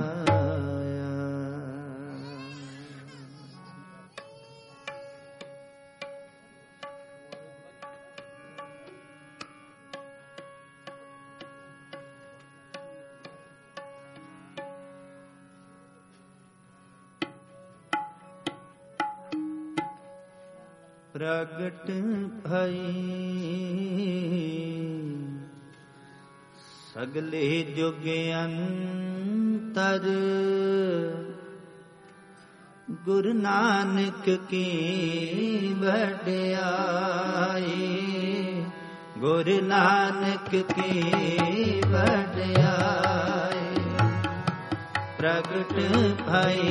[SPEAKER 3] ਪ੍ਰਗਟ ਭਈ ਸਗਲੇ ਜੁਗ ਅੰਤਰ, ਗੁਰੂ ਨਾਨਕ ਕੀ ਵਡਿਆਈ, ਗੁਰੂ ਨਾਨਕ ਕੀ ਵਡਿਆਈ। ਪ੍ਰਗਟ ਭਈ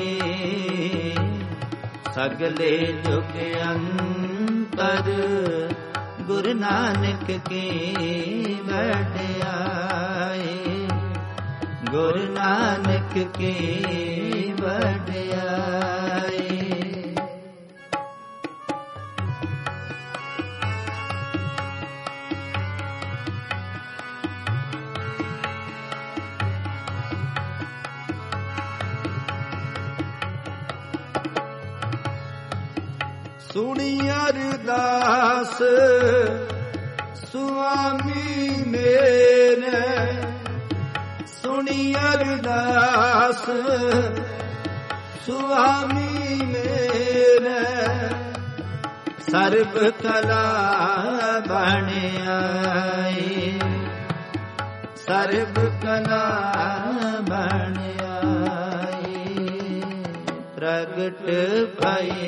[SPEAKER 3] ਸਗਲੇ ਜੁਗ ਅੰਤਰ, ਗੁਰੂ ਨਾਨਕ ਕੀ ਵਡਿਆਈ, ਗੁਰੂ ਨਾਨਕ ਕੀ ਵਡਿਆਈ।
[SPEAKER 1] ਸੁਣੀ ਅਰਦਾਸ ਸੁਆਮੀ ਮੇਰੇ, ਸੁਣੀ ਅਰਦਾਸ ਸੁਆਮੀ ਮੇਰੇ, ਸਰਬ ਕਲਾ ਬਣ ਆਈ, ਸਰਬ ਕਲਾ ਬਣ ਆਈ। ਪ੍ਰਗਟ ਭਈ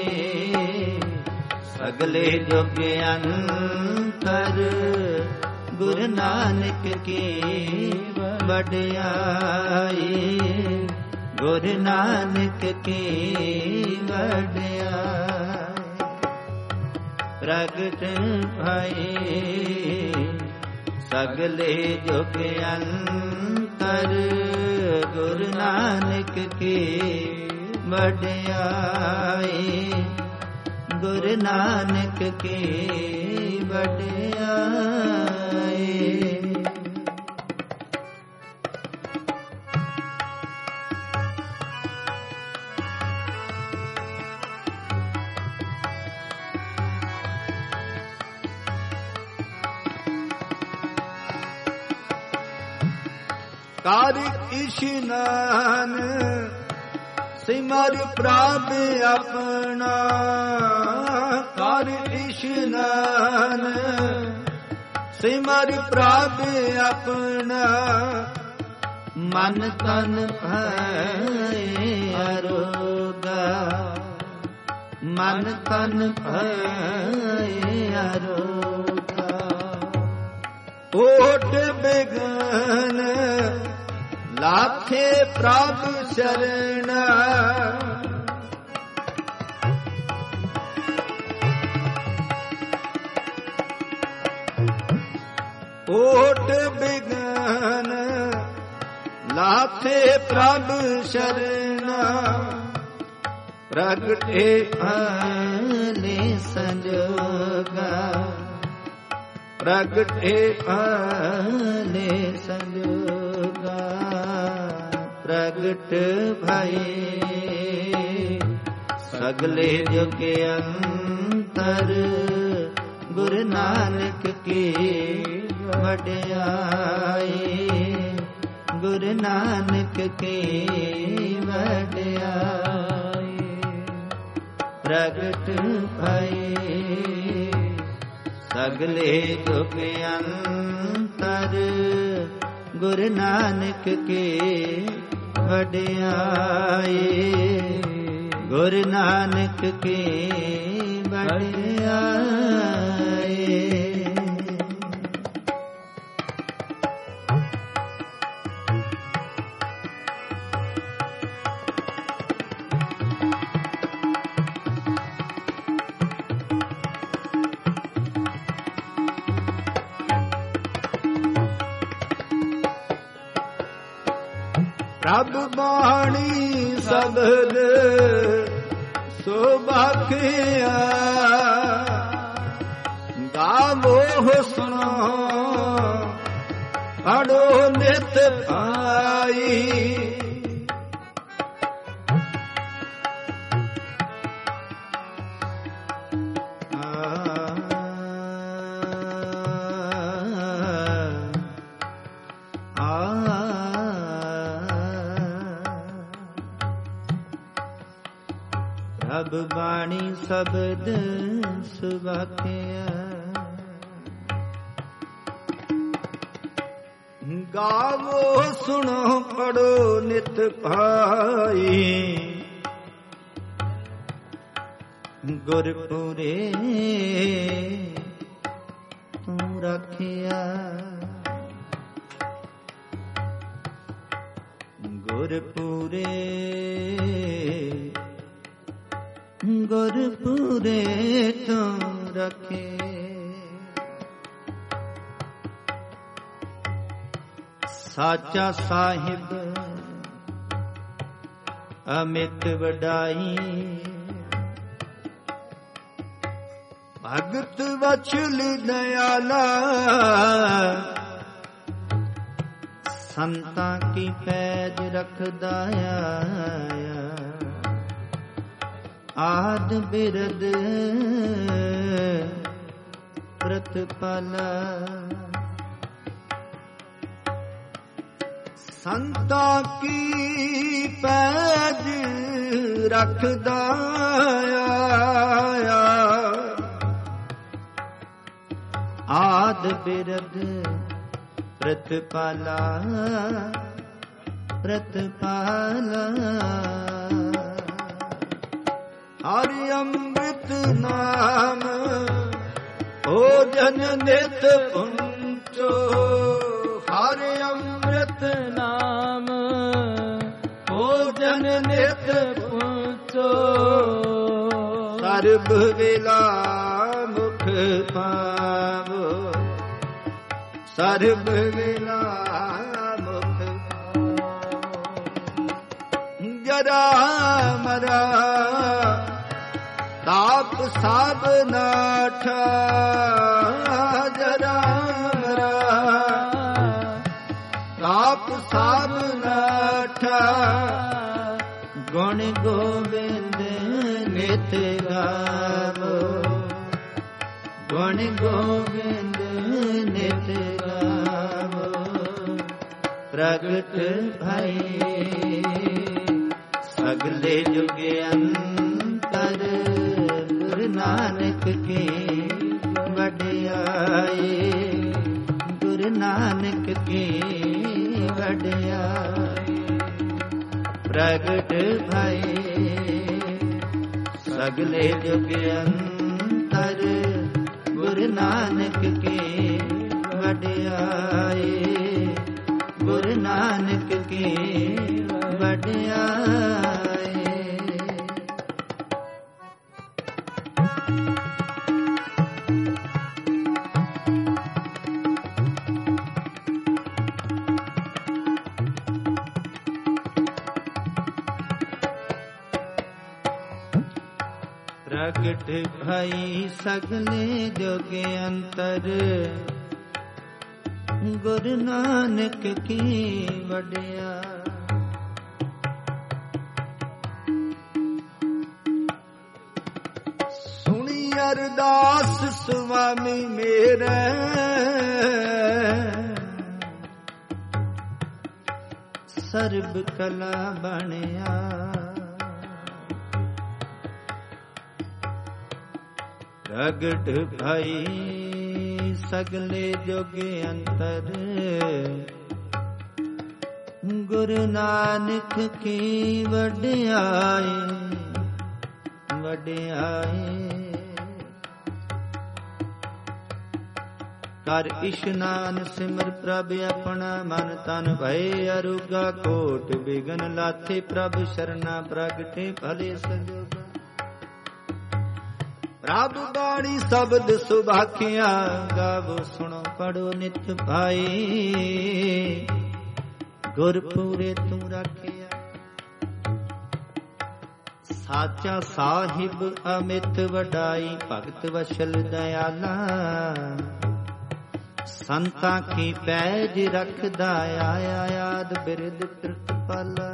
[SPEAKER 1] ਸਗਲੇ ਜੁਗ ਅੰਤਰ, ਗੁਰੂ ਨਾਨਕ ਕੀ ਵਡਿਆਈ, ਗੁਰੂ ਨਾਨਕ ਕੀ ਵਡਿਆਈ। ਪ੍ਰਗਟ ਭਈ ਸਗਲੇ ਜੁਗ ਅੰਤਰ, ਗੁਰੂ ਨਾਨਕ ਕੀ ਵਡਿਆਈ, ਗੁਰੂ ਨਾਨਕ ਕੀ ਵਡਿਆਈ। ਕਰ ਇਸ਼ਨਾਨ ਸਿਮਰ ਪ੍ਰਭ ਆਪਣਾ, ਕਰ ਇਸ਼ਨਾਨ ਸਿਮਰ ਪ੍ਰਭ ਆਪਣਾ, ਮਨ ਤਨ ਭੈ ਅਰੋਗਾ, ਮਨ ਤਨ ਭੈ ਅਰੋਗਾ। ਓਟ ਬਿਗਨ ਲਾਥੇ ਪ੍ਰਭ ਸ਼ਰਨ, ਓਟ ਬਿਗਨ ਲਾਥੇ ਪ੍ਰਭ ਸ਼ਰਨ, ਪ੍ਰਗਟੇ ਆਲੇ ਸੰਜੋਗਾ, ਪ੍ਰਗਟੇ ਆਲੇ ਸੰਜੋਗਾ। ਪ੍ਰਗਟ ਭਈ ਸਗਲੇ ਜੁਗ ਅੰਤਰ, ਗੁਰੂ ਨਾਨਕ ਕੀ ਵਡਿਆਈ, ਗੁਰੂ ਨਾਨਕ ਕੀ ਵਡਿਆਈ। ਪ੍ਰਗਟ ਭਈ ਸਗਲੇ ਜੁਗ ਅੰਤਰ, ਗੁਰੂ ਨਾਨਕ ਕੀ ਵਡਿਆਈ, ਗੁਰੂ ਨਾਨਕ ਕੀ ਵਡਿਆਈ।
[SPEAKER 3] ਪ੍ਰਭ ਬਾਣੀ ਸ਼ਬਦ ਸੁਭਾਖਿਆ ਗਾਵੋ ਸੁਣੋ ਪੜੋ ਨਿਤ ਭਾਈ ਪ੍ਰਭ ਬਾਣੀ ਸ਼ਬਦ ਸੁਭਾਖਿਆ ਗਾਵੋ ਸੁਣੋ ਪੜੋ ਨਿਤ ਭਾਈ ਗੁਰਪੁਰੇ ਤੂੰ ਰੱਖਿਆ ਗੁਰਪੁਰੇ ਗੁਰਪੁਰੇ ਤੂੰ ਰੱਖੇ ਸਾਚਾ ਸਾਹਿਬ ਅਮਿਤ ਵਡਾਈ ਭਗਤ ਵਛਲ ਦਇਆਲਾ ਸੰਤਾਂ ਕੀ ਪੈਜ ਰਖਦਾ ਆਇਆ ਆਦ ਬਿਰਦ ਪ੍ਰਤਪਾਲਾ ਸੰਤਾਂ ਕੀ ਪੈਜ ਰਖਦਾ ਆਇਆ ਆਦ ਬਿਰਦ ਪ੍ਰਤਪਾਲਾ ਪ੍ਰਤਪਾਲਾ ਹਰਿ ਅੰਮ੍ਰਿਤ ਨਾਮ ਭੋਜਨ ਨਿਤ ਪੁੰਚੋ ਹਰਿ ਅੰਮ੍ਰਿਤ ਨਾਮ ਭੋਜਨ ਨਿਤ ਪੁੰਚੋ ਸਰਬ ਵੇਲਾ ਮੁਖ ਪਾਵੋ ਸਰਬ ਵੇਲਾ ਮੁਖ ਜਰਾ ਮਰਾ ਤਾਪ ਸਭ ਨਾਠਾ ਜਰਾ ਮਰਾ ਤਾਪ ਸਭ ਨਾਠਾ ਗੁਣ ਗੋਬਿੰਦ ਨਿਤ ਗਾਵੋ ਗੁਣ ਗੋਬਿੰਦ ਨਿਤ ਗਾਵੋ ਪ੍ਰਗਟ ਭਈ ਸਗਲੇ ਜੁਗ ਅੰਤਰ ਗੁਰੂ ਨਾਨਕ ਕੀ ਵਡਿਆਈ ਗੁਰੂ ਨਾਨਕ ਕੀ ਵਡਿਆਈ ਪ੍ਰਗਟ ਭਈ ਸਗਲੇ ਜੁਗ ਅੰਤਰ ਗੁਰੂ ਨਾਨਕ ਕੀ ਵਡਿਆਈ ਗੁਰੂ ਨਾਨਕ ਕੀ ਵਡਿਆਈ ਪ੍ਰਗਟ ਭਈ ਸਗਲੇ ਜੁਗ ਅੰਤਰ ਗੁਰੂ ਨਾਨਕ ਕੀ ਵਡਿਆ ਸੁਣੀ ਅਰਦਾਸ ਸੁਆਮੀ ਮੇਰੇ ਸਰਬ ਕਲਾ ਬਣਿਆ ਪ੍ਰਗਟ ਭਈ ਸਗਲੇ ਜੁਗ ਅੰਤਰ ਗੁਰੂ ਨਾਨਕ ਕੀ ਵਡਿਆਈ ਵਡਿਆਈ ਕਰ ਇਸ਼ਨਾਨ ਸਿਮਰ ਪ੍ਰਭ ਆਪਣਾ ਮਨ ਤਨ ਭਏ ਅਰੁਗਾ ਕੋਟ ਬਿਗਨ ਲਾਥੇ ਪ੍ਰਭ ਸ਼ਰਨਾ ਪ੍ਰਗਟੇ ਭਲੇ ਸੰਜੋਗ ਪ੍ਰਭ ਬਾਣੀ ਸ਼ਬਦ ਸੁਭਾਖਿਆ ਗਾਵੋ ਸੁਣੋ ਪੜੋ ਨਿਤ ਭਾਈ
[SPEAKER 1] ਗੁਰ ਪੂਰੇ ਤੂੰ ਰਾਖਿਆ। ਸਾਚਾ ਸਾਹਿਬ ਅਮਿਤ ਵਡਾਈ, ਭਗਤ ਵਸ਼ਲ ਦਇਆਲਾ। ਸੰਤਾਂ ਕੀ ਪੈਜ ਰੱਖਦਾ, ਆਇਆ ਯਾਦ ਬਿਰਦ ਪ੍ਰਤਪਾਲਾ।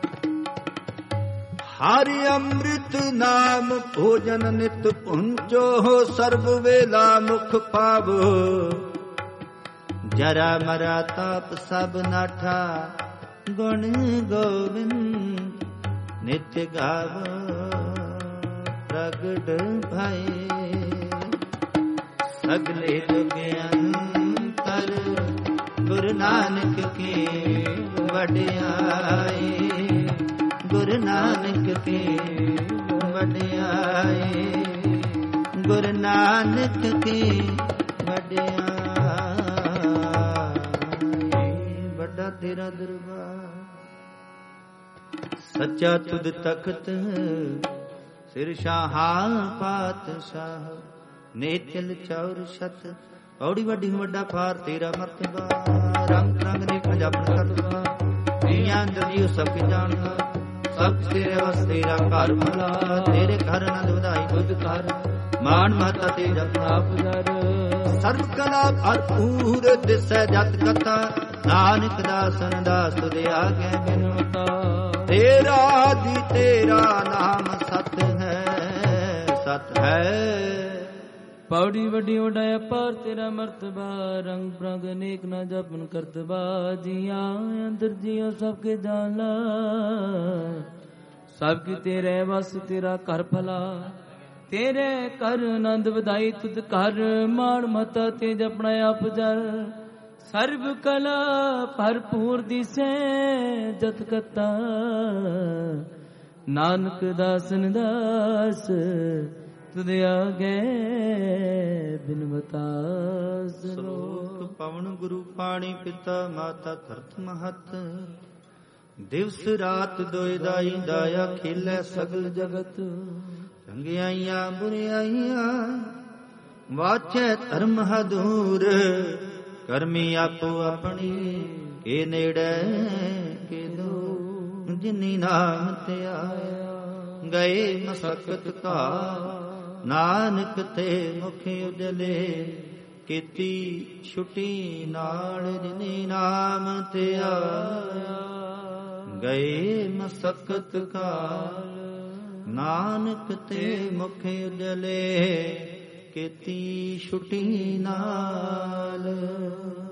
[SPEAKER 1] ਹਰਿ ਅੰਮ੍ਰਿਤ ਨਾਮ ਭੋਜਨ ਨਿਤ ਪੁੰਚੋ, ਸਰਬ ਵੇਲਾ ਮੁਖ ਪਾਵੋ। ਜਰਾ ਮਰਾ ਤਾਪ ਸਭ ਨਾਠਾ, ਗੁਣ ਗੋਬਿੰਦ ਨਿਤ ਗਾਵੋ। ਪ੍ਰਗਟ ਭਏ ਸਗਲੇ ਜੁਗ ਅੰਤਰ, ਗੁਰੂ ਨਾਨਕ ਕੀ ਵਡਿਆਈ। ਗੁਰੂ ਨਾਨਕ ਕੀ ਵਡਿਆਈ, ਗੁਰੂ ਨਾਨਕ ਕੀ ਵਡਿਆਈ। ਵੱਡਾ ਤੇਰਾ ਦਰਬਾਰ, ਸੱਚਾ ਤੁਧ ਤਖਤ, ਸਿਰ ਸ਼ਾਹਾਂ ਪਾਤਸ਼ਾਹ। ਨੇਤਲ ਚੌਰ ਛਤ, ਔੜੀ ਵੱਡੀ ਵੱਡਾ ਪਾਰ ਤੇਰਾ ਮਰਤਬਾ। ਰੰਗ ਰੰਗ ਨੇ ਪੰਜਾਬਣ ਕਰਦਾ, ਦੀਆਂ ਦਰਿਓ ਸਭ ਕੀ ਜਾਣਦਾ। ਸਭ ਤੇਰੇ ਵਸ ਤੇਰਾ ਘਰ ਭਲਾ, ਤੇਰੇ ਘਰ ਆਨੰਦ ਵਧਾਈ ਤੁਧ ਕਰ। ਮਾਨ ਮਹਤਾ ਤੇਰਾ ਆਪ ਦਰ, ਸਰਬ ਕਲਾ ਭਰਪੂਰ ਦਿਸੈ ਜਤ ਕਥਾ। ਨਾਨਕ ਦਾਸਨ ਦਾਸ ਤੁਧ ਆਗੇ ਬਿਨਵਤਾ। ਤੇਰਾ ਦੀ ਤੇਰਾ ਨਾਮ ਸਤ ਹੈ, ਸਤ ਹੈ।
[SPEAKER 2] ਪੌੜੀ ਵੱਡੀ ਵਡਾਇਆ ਪਾਰ ਤੇਰਾ ਮਰਤਬਾ। ਰੰਗ ਪ੍ਰੰਗ ਅਨੇਕ ਨਾ ਜਪਨ ਕਰਤਬਾ। ਜੀਆਂ ਅੰਦਰ ਜੀਓ ਸਭ ਕੇ ਜਾਣ ਲਾ, ਸਭ ਕੀ ਤੇਰੇ ਵਸ ਤੇਰਾ ਘਰ ਭਲਾ। ਤੇਰੇ ਘਰ ਆਨੰਦ ਵਧਾਈ ਤੁਧ ਘਰ। ਮਾਣ ਮਤਾ ਤੇ ਜਪਣਾ ਆਪ ਜਰ, ਸਰਬ ਕਲਾ ਭਰਪੂਰ ਦਿਸੈ ਜਤ ਕਤਾ। ਨਾਨਕ ਦਾਸਨ ਦਾਸ ਤੁਧ ਆਗੇ ਬਿਨਵਤਾ।
[SPEAKER 1] ਸ਼ਲੋਕ ਪਵਨ ਗੁਰੂ ਪਾਣੀ ਪਿਤਾ ਮਾਤਾ ਧਰਤ ਮਹਤ। ਦਿਵਸ ਰਾਤ ਦੋਇ ਦਾਈ ਦਾਇਆ, ਖੇਲੇ ਸਗਲ ਜਗਤ। ਚੰਗਿਆਈਆਂ ਬੁਰਿਆਈਆਂ ਵਾਚੈ ਧਰਮ ਹਦੂਰ। ਕਰਮੀ ਆਪੋ ਆਪਣੀ ਕੇ ਨੇੜੇ ਕੇ ਦੂਰ। ਜਿਨੀ ਨਾਮ ਤੇ ਆਇਆ ਗਏ ਮਸਕਤ ਕਾ। ਨਾਨਕ ਤੇ ਮੁਖ ਉਜਲੇ ਕੀਤੀ ਛੁਟੀ ਨਾਲ। ਜਿਨੀ ਨਾਮ ਤੇ ਆਇਆ ਗਏ ਮਸਕਤ ਕਾਲ। ਨਾਨਕ ਤੇ ਮੁਖ ਉਜਲੇ ਕੀਤੀ ਛੁਟੀ ਨਾਲ।